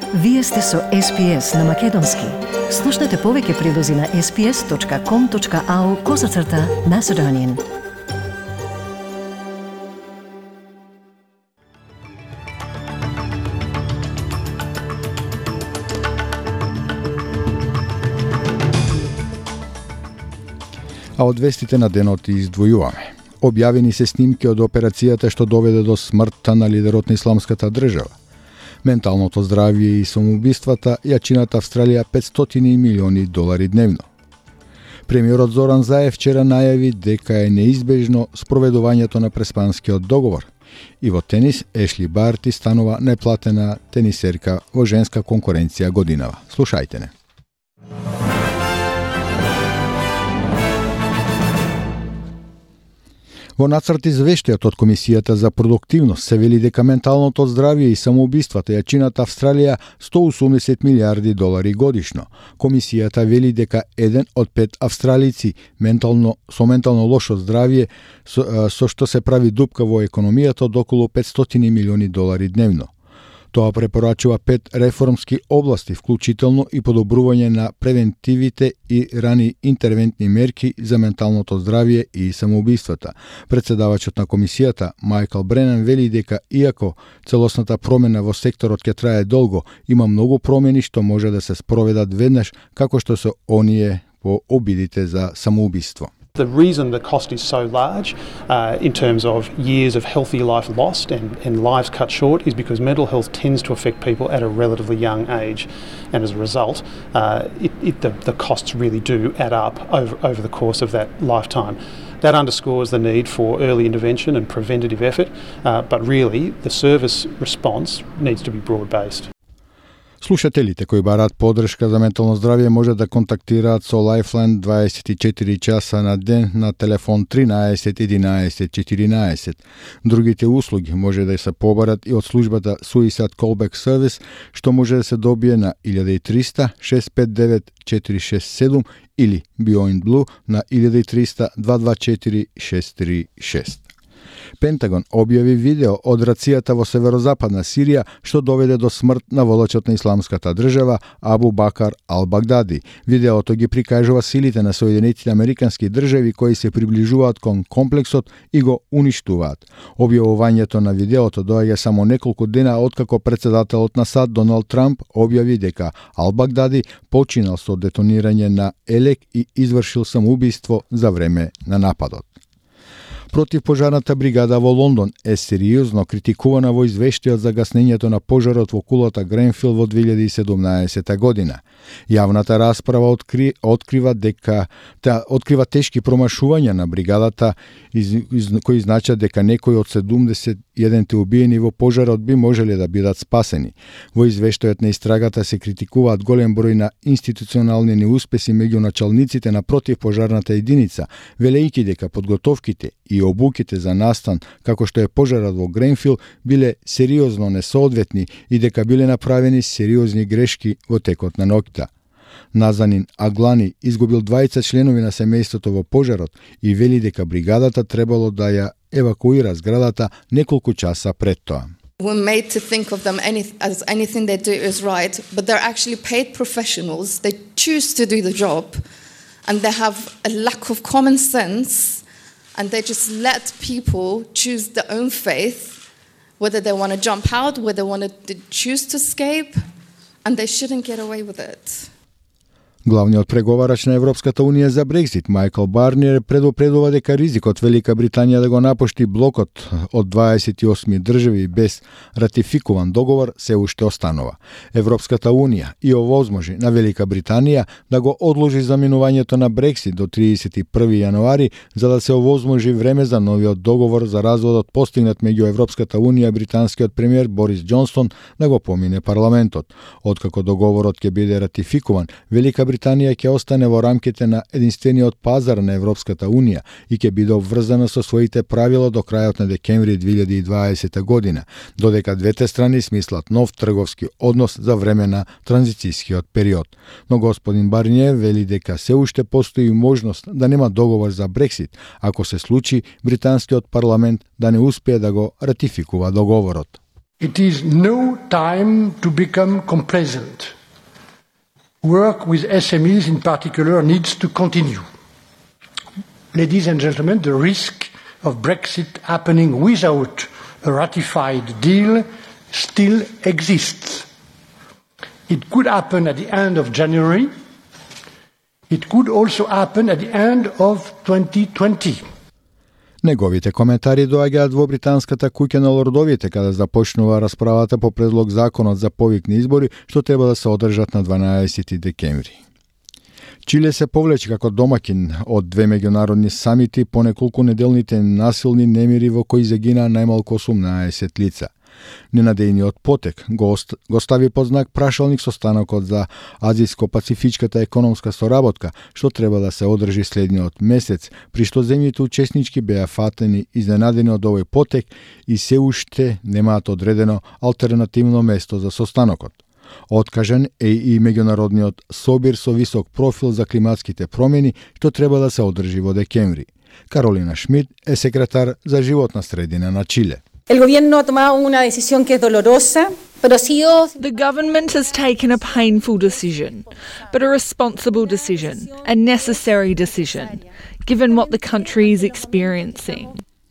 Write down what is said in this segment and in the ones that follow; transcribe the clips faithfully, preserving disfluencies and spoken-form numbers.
Вие сте со Ес Би Ес на Македонски. Слушнете повеќе прилози на ес би ес точка ком точка ау козацрта Macedonian. А од вестите на денот издвојуваме. Објавени се снимки од операцијата што доведе до смртта на лидерот на Исламската држава. Менталното здравје и самоубиствата ја чинат Австралија петстотини милиони долари дневно. Премиерот Зоран Заев вчера најави дека е неизбежно спроведувањето на преспанскиот договор. И во тенис Ешли Барти станува неплатена тенисерка во женска конкуренција годинава. Слушајте не. Во нацрт извештајот од Комисијата за продуктивност се вели дека менталното здравје и самоубиствата ја чинат Австралија сто и осумдесет милиарди долари годишно. Комисијата вели дека еден од пет австралици ментално со ментално лошо здравје со, со што се прави дупка во економијата од околу петстотини милиони долари дневно. Тоа препорачува пет реформски области, вклучително и подобрување на превентивите и рани интервентни мерки за менталното здравје и самоубиствата. Председавачот на комисијата, Майкл Бренан, вели дека иако целосната промена во секторот ќе трае долго, има многу промени што може да се спроведат веднаш, како што се оние по обидите за самоубиство. The reason the cost is so large uh, in terms of years of healthy life lost and, and lives cut short is because mental health tends to affect people at a relatively young age, and as a result uh, it, it, the, the costs really do add up over, over the course of that lifetime. That underscores the need for early intervention and preventative effort, uh, but really the service response needs to be broad-based. Слушателите кои бараат поддршка за ментално здравје може да контактираат со Lifeline дваесет и четири часа на ден на телефон тринаесет единаесет четиринаесет. Другите услуги може да се побарат и од службата Suicide Callback Service, што може да се добие на илјада и триста шест пет девет четири шест седум или Beyond Blue на илјада и триста две две четири шест три шест. Пентагон објави видео од рацијата во северозападна Сирија што доведе до смрт на волачот на Исламската држава Абу Бакар ал-Багдади. Видеото ги прикажува силите на Соединетите Американски држави кои се приближуваат кон комплексот и го уништуваат. Објавувањето на видеото доаѓа само неколку дена откако председателот на САД Доналд Трамп објави дека ал-Багдади починал со детонирање на елек и извршил самоубиство за време на нападот. Противпожарната бригада во Лондон е сериозно критикувана во извештајот за гаснењето на пожарот во кулата Гренфил во две илјади и седумнаесета година. Јавната расправа откри, открива дека та открива тешки промашувања на бригадата из, из, кои значат дека некои од седумдесет и еден убиени во пожарот би можеле да бидат спасени. Во извештајот на истрагата се критикуваат голем број на институционални неуспеси меѓу началниците на противпожарната единица, велејќи дека подготовките и обуките за настан, како што е пожарот во Гренфил, биле сериозно несоодветни и дека биле направени сериозни грешки во текот на ноќта. Назанин Аглани изгубил двајца членови на семејството во пожарот и вели дека бригадата требало да ја евакуира зградата неколку часа пред тоа. We're made to think of them any, as anything they do is right, but they're actually paid professionals. They choose to do the job, and they have a lack of common sense, and they just let people choose their own faith, whether they want to jump out, whether they want to choose to escape, and they shouldn't get away with it. Главниот преговарач на Европската Унија за Брексит, Майкл Барниер, предупредува дека ризикот Велика Британија да го напушти блокот од дваесет и осми држави без ратификуван договор се уште останува. Европската Унија и овозможи на Велика Британија да го одложи заминувањето на Брексит до триесет и први јануари за да се овозможи време за новиот договор за разводот постигнат меѓу Европската Унија и британскиот премиер Борис Џонсон да го помине парламентот. Откако договорот ќе биде ратификуван, Велика Британија ќе остане во рамките на единствениот пазар на Европската Унија и ќе биде обврзана со своите правила до крајот на декември две илјади и дваесета година, додека двете страни смислат нов трговски однос за време на транзицијскиот период. Но господин Барниер вели дека се уште постои можност да нема договор за Брексит, ако се случи британскиот парламент да не успее да го ратификува договорот. It is no time to become complacent. Work with S M Es in particular needs to continue. Ladies and gentlemen, the risk of Brexit happening without a ratified deal still exists. It could happen at the end of January. It could also happen at the end of twenty twenty. Неговите коментари доаѓаат во британската куќа на лордовите, каде започнува расправата по предлог законот за повикни избори, што треба да се одржат на дванаесети декември. Чиле се повлече како домакин од две меѓународни самити по неколку неделните насилни немири во кои загина најмалку осумнаесет лица. Ненадејниот потек го, ост, го стави под знак прашалник состанокот за Азијско-пацифичката економска соработка, што треба да се одржи следниот месец, при што земјите учеснички беа фатени изненадени од овој потек и се уште немаат одредено алтернативно место за состанокот. Откажен е и меѓународниот собир со висок профил за климатските промени, што треба да се одржи во декември. Каролина Шмид е секретар за животна средина на Чиле. El gobierno ha tomado una decisión que es dolorosa, pero ha sido... The government has taken a painful decision, but a responsible decision, a necessary decision, given what the country is experiencing.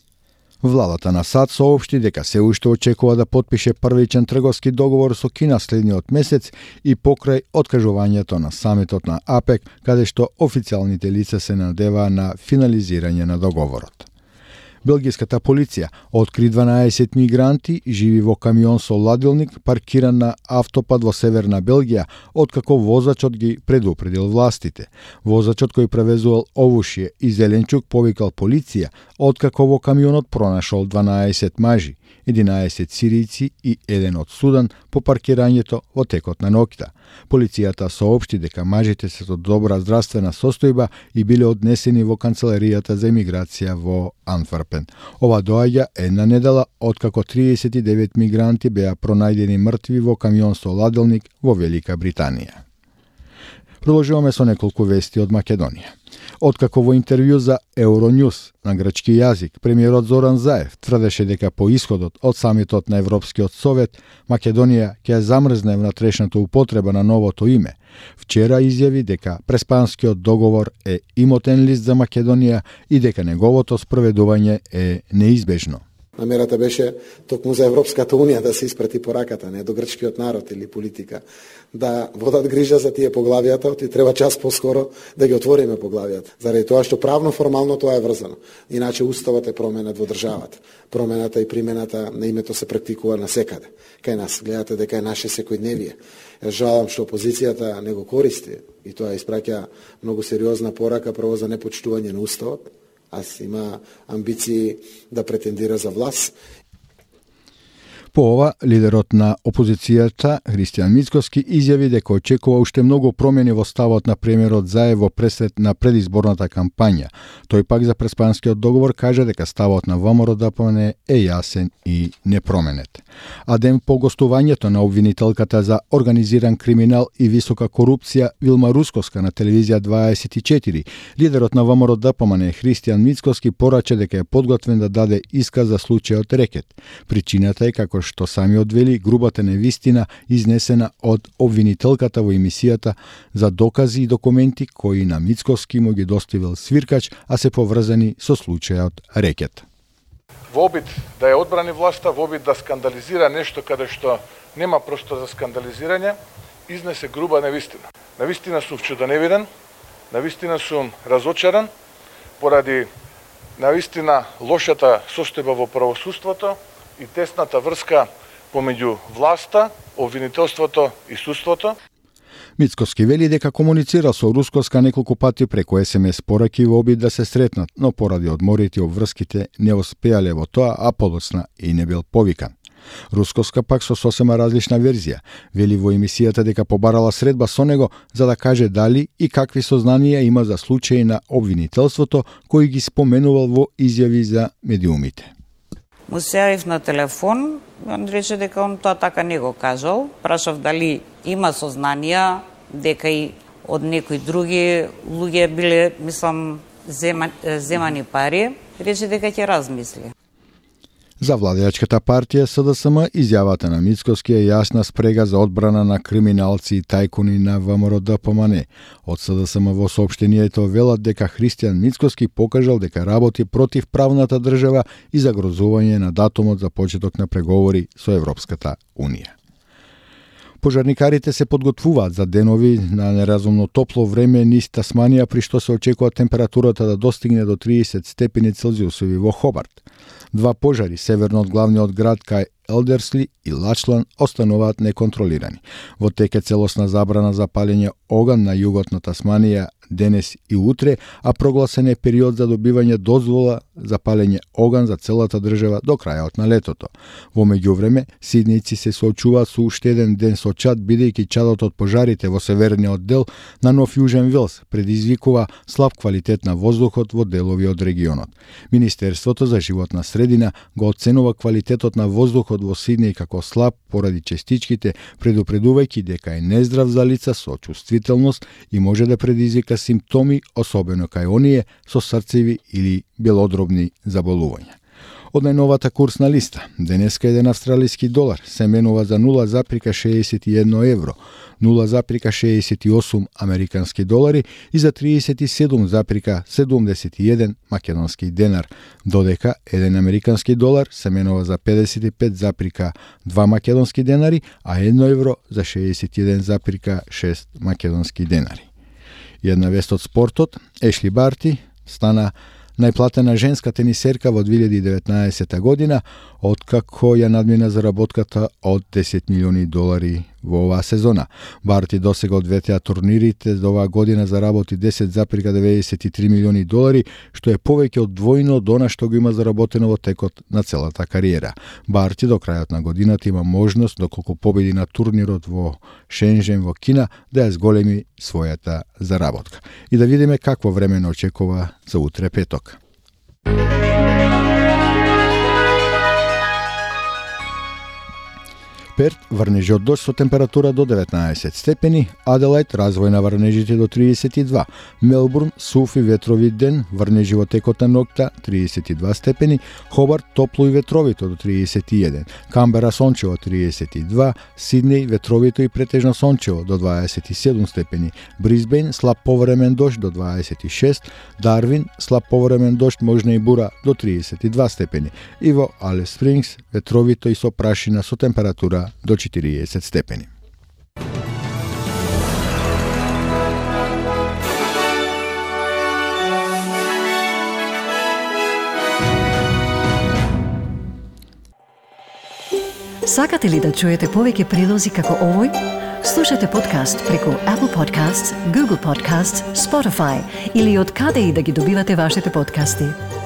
Владата на САД соопшти дека се уште очекува да потпише првичен трговски договор со Кина следниот месец и покрај откажувањето на самитот на АПЕК, каде што официјалните лица се надеваа на финализирање на договорот. Белгиската полиција откри дванаесет мигранти живи во камион со ладилник паркиран на автопат во северна Белгија, откако возачот ги предупредил властите. Возачот кој превезувал овушје и зеленчук повикал полиција, откако во камионот пронашол дванаесет мажи, единаесет сиријци и еден од Судан по паркирањето во текот на ноќта. Полицијата соопшти дека мажите се со добра здравствена состојба и биле однесени во канцеларијата за емиграција во Антверпен. Ова доаѓа една недела откако триесет и девет мигранти беа пронајдени мртви во камион со ладилник во Велика Британија. Продолжуваме со неколку вести од Македонија. Откако во интервју за Euronews на грчки јазик, премиерот Зоран Заев тврдеше дека по исходот од самитот на Европскиот совет, Македонија ќе замрзне внатрешната употреба на новото име. Вчера изјави дека преспанскиот договор е имотен лист за Македонија и дека неговото спроведување е неизбежно. Намерата беше токму за Европската унија да се испрати пораката, не до грчкиот народ или политика, да водат грижа за тие поглавијата, и треба час поскоро да ги отвориме поглавијата. Заради тоа што правно формално тоа е врзано. Иначе уставот е променет во државата. Промената и примената на името се практикува насекаде. Кај нас гледате дека е наше секојдневие. Јас жалам што опозицијата не го користи и тоа испраќа многу сериозна порака прво за непочитување на уставот. Аз има амбиции да претендира за власт. По ова, лидерот на опозицијата, Христијан Мицкоски, изјави дека очекува уште многу промени во ставот на премиерот Заев во пресред на предизборната кампања. Тој пак за преспанскиот договор кажа дека ставот на ВМРО-ДПМН е јасен и непроменет. А ден по гостувањето на обвинителката за организиран криминал и висока корупција Вилма Рускоска на телевизија дваесет и четири, лидерот на ВМРО-ДПМН Христијан Мицкоски порача дека е подготвен да даде исказ за случајот рекет. Причината е како што самиот вели грубата невистина изнесена од обвинителката во емисијата за докази и документи кои на Мицкоски му ги доставил свиркач, а се поврзани со случајот рекет. Во обид да ја одбрани власта, во обид да скандализира нешто каде што нема простор за скандализирање, изнесе груба невистина. Навистина сум вчудоневиден, навистина сум разочаран поради навистина лошата состојба во правосудството и тесната врска помеѓу власта, обвинителството и судството. Мицкоски вели дека комуницира со Рускоска неколку пати преку ес ем ес пораки во обид да се сретнат, но поради одморите и обврските не успеале во тоа, а подоцна и не бил повикан. Рускоска пак со сосема различна верзија. Вели во емисијата дека побарала средба со него за да каже дали и какви сознанија има за случаи на обвинителството кои ги споменувал во изјави за медиумите. Му се јавив на телефон, он рече дека он тоа така не го кажал. Прашав дали има сознанија дека и од некои други луѓе биле, мислам, зема, земани пари. Рече дека ќе размисли. За владеачката партија С Д С М изјавата на Мицкоски е јасна спрега за одбрана на криминалци и тајкуни на В М Р Д П М Н. Од С Д С М во соопштението велат дека Христијан Мицкоски покажал дека работи против правната држава и загрозување на датумот за почеток на преговори со Европската Унија. Пожарникарите се подготвуваат за денови на неразумно топло време низ Тасманија, при што се очекува температурата да достигне до триесет степени Целзиусови во Хобарт. Два пожари северно од главниот град кај Елдерсли и Лачлан остануваат неконтролирани. Во тек е целосна забрана за палење оган на југот на Тасманија денес и утре, а прогласен е период за добивање дозвола за палење оган за целата држава до крајот на летото. Во меѓувреме, сиднијци се соочуваат со уште еден ден со чад, бидејќи чадот од пожарите во северниот дел на Нов Јужен Велс предизвикува слаб квалитет на воздухот во делови од регионот. Министерството за животна средина го оценува квалитетот на воздухот во Сиднеј како слаб поради честичките, предупредувајќи дека е нездрав за лица со чувствителност и може да предизвика симптоми, особено кај оние со срцеви или белодробни заболувања. Од најновата курсна листа, денеска еден австралиски долар се менува за нула запирка шеесет и едно евро, нула запирка шеесет и осум американски долари и за триесет и седум запирка седумдесет и еден македонски денар, додека еден американски долар се менува за педесет и пет запирка два македонски денари, а едно евро за шеесет и еден запирка шест македонски денари. И една вест од спортот, Ешли Барти стана најплатена женска тенисерка во две илјади и деветнаесета година, откако ја надмина заработката од десет милиони долари во оваа сезона. Барти досега од двете турнирите до оваа година заработи десет запирка деветдесет и три милиони долари, што е повеќе од двојно од она што го има заработено во текот на целата кариера. Барти до крајот на годината има можност, доколку победи на турнирот во Шенжен во Кина, да ја зголеми својата заработка. И да видиме какво време не очекува за утре петок. Перт врнежи од дожд со температура до деветнаесет степени, Аделајд развој на врнежите до триесет и два, Мелбурн сув и ветровит ден, врнежи во текот на ноќта триесет и два степени, Хобарт топло и ветровито до триесет и еден, Камбера сончево триесет и два, Сиднеј ветровито и претежно сончево до дваесет и седум степени, Брисбејн слаб повремен дожд до дваесет и шест, Дарвин слаб повремен дожд, можна и бура до триесет и два степени и во Алис Спрингс ветровито и со прашина со температура до четириесет степени. Сакате ли да чуете повеќе прилози како овој? Слушате подкаст преку Apple Podcasts, Google Podcasts, Spotify или од каде и да ги добивате вашите подкасти.